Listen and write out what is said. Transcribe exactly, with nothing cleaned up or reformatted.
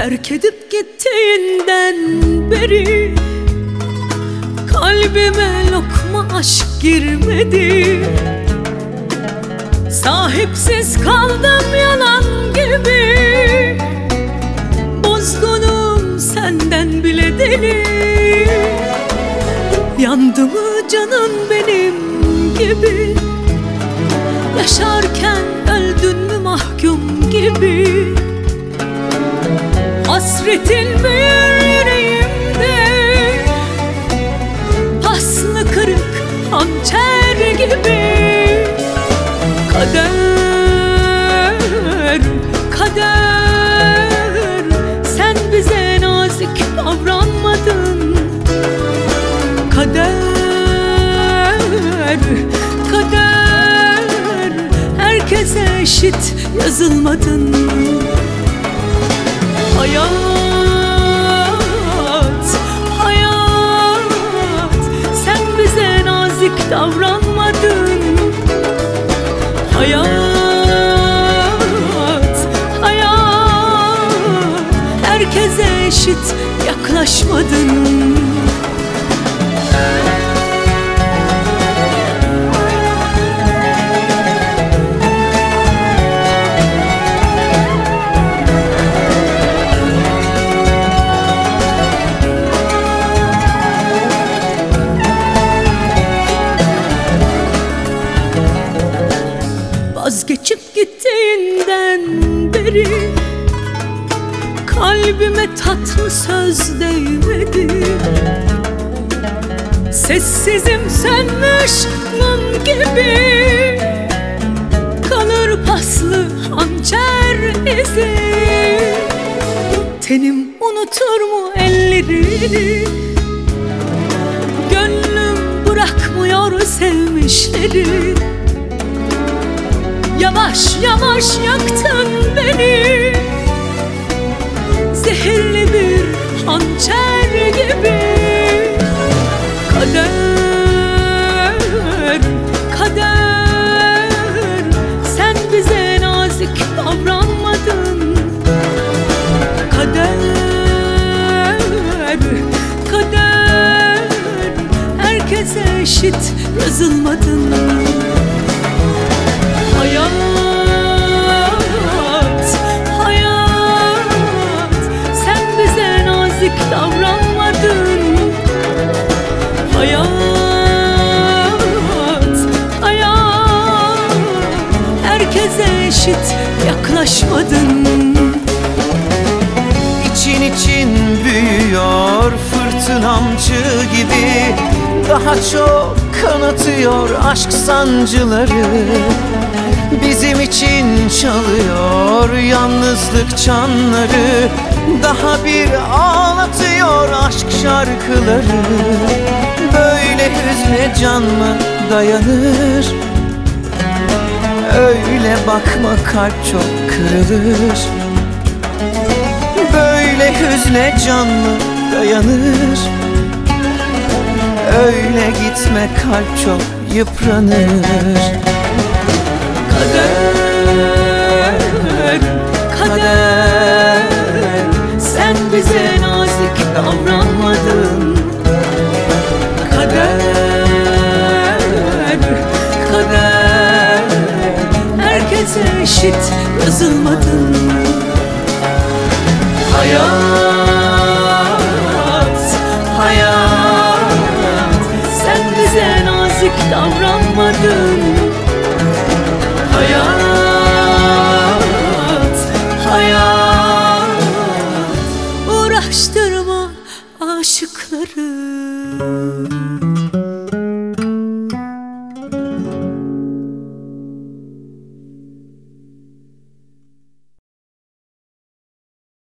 Terk edip gittiğinden beri kalbime lokma aşk girmedi. Sahipsiz kaldım yalan gibi, bozgunum senden bile deli. Yandı mı canın benim gibi, yaşarken öldün mü mahkum gibi. Hasretin büyür yüreğimde, paslı kırık hançer gibi. Kader, kader, sen bize nazik davranmadın. Kader, kader, herkese eşit yazılmadın. Hayat, hayat, sen bize nazik davranmadın. Hayat, hayat, herkese eşit yaklaşmadın. Vazgeçip gittiğinden beri kalbime tatlı söz değmedi. Sessizim sönmüş mum gibi, kalır paslı hançer izi. Tenim unutur mu ellerini, gönlüm bırakmıyor sevmişleri. Yavaş yavaş yaktın beni, zehirli bir hançer gibi. Kader, kader, sen bize nazik davranmadın. Kader, kader, herkese eşit yazılmadın. Hayat, hayat, sen bize nazik davranmadın. Hayat, hayat, herkese eşit yaklaşmadın. İçin için büyüyor fırtınamcı gibi, daha çok kanatıyor aşk sancıları. Bizim için çalıyor yalnızlık çanları, daha bir ağlatıyor aşk şarkıları. Böyle hüzne can mı dayanır? Öyle bakma kalp çok kırılır. Böyle hüzne can mı dayanır? Öyle gitme kalp çok yıpranır. Kader, kader, sen bize nazik davranmadın. Kader, kader, herkese eşit yazılmadın. Hayat, hayat, sen bize nazik davranmadın.